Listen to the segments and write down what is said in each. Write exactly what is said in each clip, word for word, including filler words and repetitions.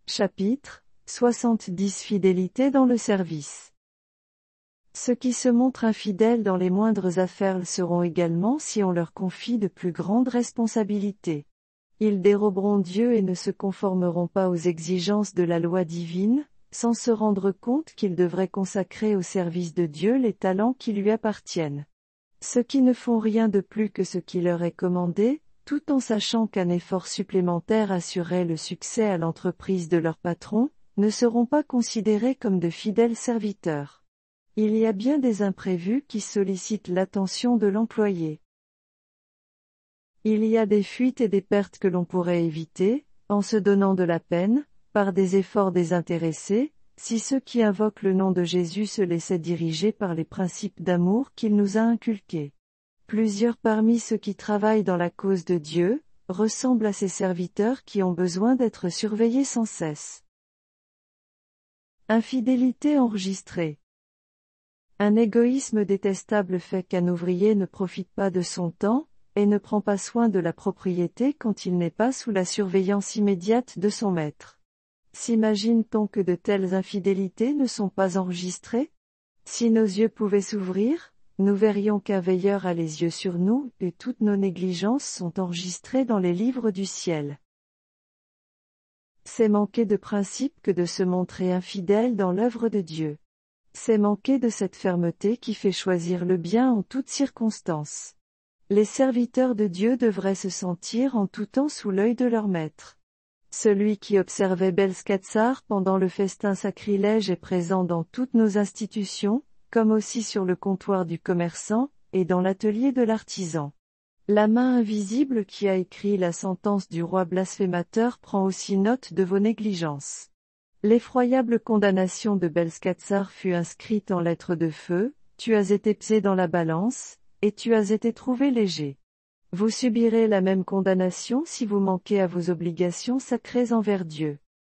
Chapitre soixante-dix Fidélité dans le service. Ceux qui se montrent infidèles dans les moindres affaires le seront également si on leur confie de plus grandes responsabilités. Ils déroberont Dieu et ne se conformeront pas aux exigences de la loi divine, sans se rendre compte qu'ils devraient consacrer au service de Dieu les talents qui lui appartiennent. Ceux qui ne font rien de plus que ce qui leur est commandé, tout en sachant qu'un effort supplémentaire assurerait le succès à l'entreprise de leur patron, ne seront pas considérés comme de fidèles serviteurs. Il y a bien des imprévus qui sollicitent l'attention de l'employé. Il y a des fuites et des pertes que l'on pourrait éviter, en se donnant de la peine, par des efforts désintéressés, si ceux qui invoquent le nom de Jésus se laissaient diriger par les principes d'amour qu'il nous a inculqués. Plusieurs parmi ceux qui travaillent dans la cause de Dieu, ressemblent à ces serviteurs qui ont besoin d'être surveillés sans cesse. Infidélité enregistrée. Un égoïsme détestable fait qu'un ouvrier ne profite pas de son temps, et ne prend pas soin de la propriété quand il n'est pas sous la surveillance immédiate de son maître. S'imagine-t-on que de telles infidélités ne sont pas enregistrées? Si nos yeux pouvaient s'ouvrir, nous verrions qu'un veilleur a les yeux sur nous, et toutes nos négligences sont enregistrées dans les livres du ciel. C'est manquer de principe que de se montrer infidèle dans l'œuvre de Dieu. C'est manquer de cette fermeté qui fait choisir le bien en toutes circonstances. Les serviteurs de Dieu devraient se sentir en tout temps sous l'œil de leur maître. Celui qui observait Belskatsar pendant le festin sacrilège est présent dans toutes nos institutions, comme aussi sur le comptoir du commerçant, et dans l'atelier de l'artisan. La main invisible qui a écrit la sentence du roi blasphémateur prend aussi note de vos négligences. L'effroyable condamnation de Belskatsar fut inscrite en lettres de feu, tu as été pesé dans la balance, et tu as été trouvé léger. Vous subirez la même condamnation si vous manquez à vos obligations sacrées envers Dieu.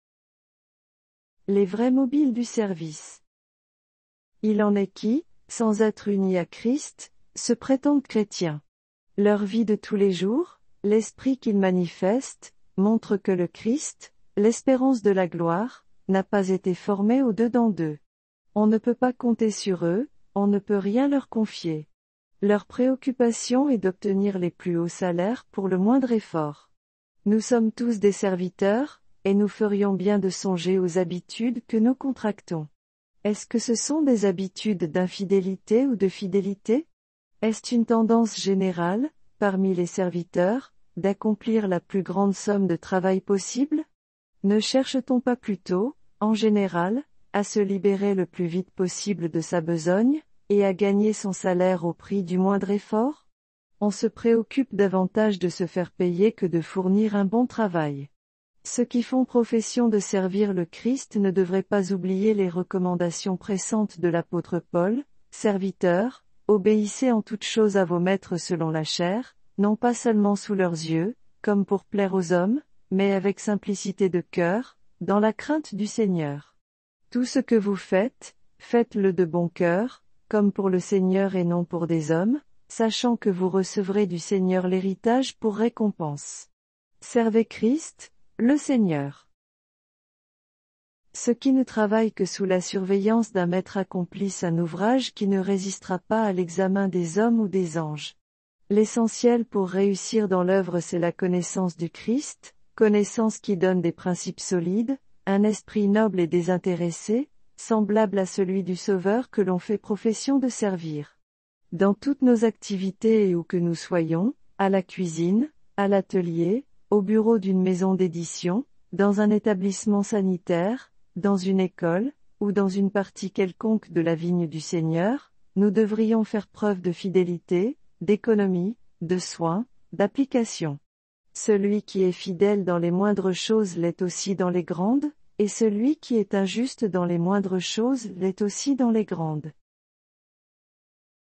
Les vrais mobiles du service. Il en est qui, sans être unis à Christ, se prétendent chrétiens. Leur vie de tous les jours, l'esprit qu'ils manifestent, montre que le Christ, l'espérance de la gloire, n'a pas été formé au-dedans d'eux. On ne peut pas compter sur eux, on ne peut rien leur confier. Leur préoccupation est d'obtenir les plus hauts salaires pour le moindre effort. Nous sommes tous des serviteurs, et nous ferions bien de songer aux habitudes que nous contractons. Est-ce que ce sont des habitudes d'infidélité ou de fidélité? Est-ce une tendance générale, parmi les serviteurs, d'accomplir la plus grande somme de travail possible? Ne cherche-t-on pas plutôt, en général, à se libérer le plus vite possible de sa besogne, et à gagner son salaire au prix du moindre effort? On se préoccupe davantage de se faire payer que de fournir un bon travail. Ceux qui font profession de servir le Christ ne devraient pas oublier les recommandations pressantes de l'apôtre Paul, « Serviteurs, obéissez en toutes choses à vos maîtres selon la chair, non pas seulement sous leurs yeux, comme pour plaire aux hommes, mais avec simplicité de cœur, dans la crainte du Seigneur. Tout ce que vous faites, faites-le de bon cœur, comme pour le Seigneur et non pour des hommes, sachant que vous recevrez du Seigneur l'héritage pour récompense. Servez Christ, le Seigneur. Ceux qui ne travaillent que sous la surveillance d'un maître accomplissent un ouvrage qui ne résistera pas à l'examen des hommes ou des anges. L'essentiel pour réussir dans l'œuvre c'est la connaissance du Christ, connaissance qui donne des principes solides, un esprit noble et désintéressé, semblable à celui du Sauveur que l'on fait profession de servir. Dans toutes nos activités et où que nous soyons, à la cuisine, à l'atelier, au bureau d'une maison d'édition, dans un établissement sanitaire, dans une école, ou dans une partie quelconque de la vigne du Seigneur, nous devrions faire preuve de fidélité, d'économie, de soin, d'application. Celui qui est fidèle dans les moindres choses l'est aussi dans les grandes, et celui qui est injuste dans les moindres choses l'est aussi dans les grandes.